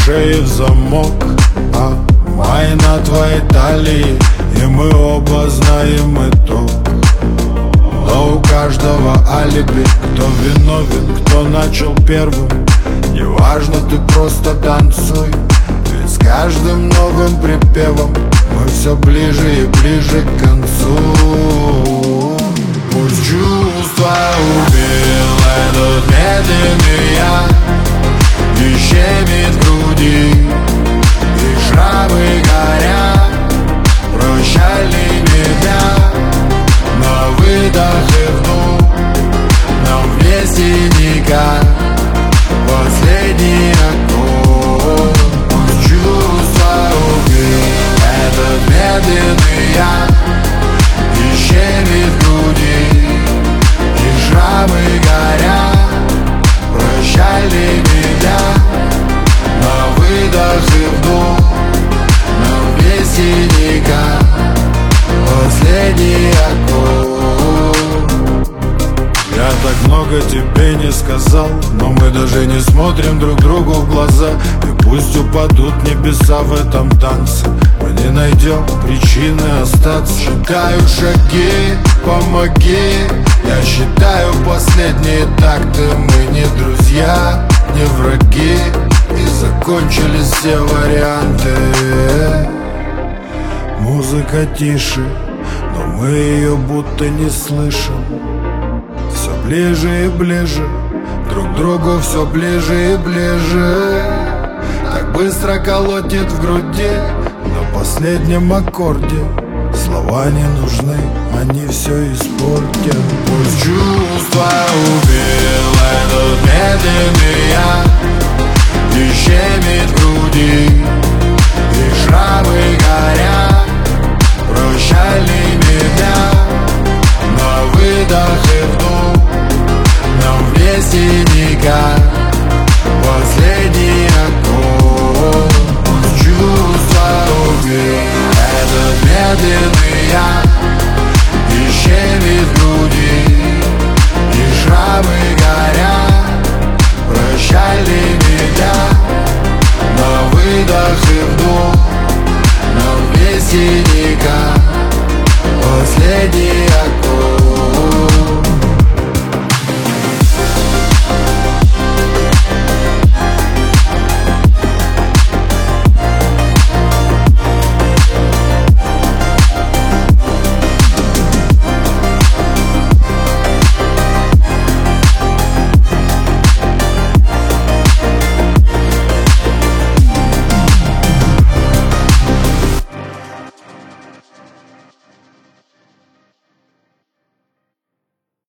шее в замок, а май на твоей талии, и мы оба знаем итог. Но у каждого алиби, кто виновен, кто начал первым. Неважно, ты просто танцуй, ведь с каждым новым припевом мы все ближе и ближе к концу. Пусть чувства убил этот медленный яд, и щемит в груди, и шрамы горят. Прощальный медляк на выдох и вдох, нам вместе никак. Последний аккорд. Пусть чувства убил этот медленный яд, и щемит в груди, и шрамы горят. Прощальный медляк на выдох и вдох, нам вместе никак. Последний аккорд. Я так много тебе не сказал, но мы даже не смотрим друг другу в глаза. И пусть упадут небеса в этом танце, мы не найдем причины остаться. Считаю шаги, помоги. Я считаю последние такты. Мы не друзья, не враги, и закончились все варианты. Музыка тише, но мы ее будто не слышим. Все ближе и ближе, друг к другу все ближе и ближе. Так быстро колотит в груди на последнем аккорде. Слова не нужны, они все испортят. Пусть чувства убил этот медленный яд, и щемит в груди, и шрамы горят. Прощальный медляк на выдох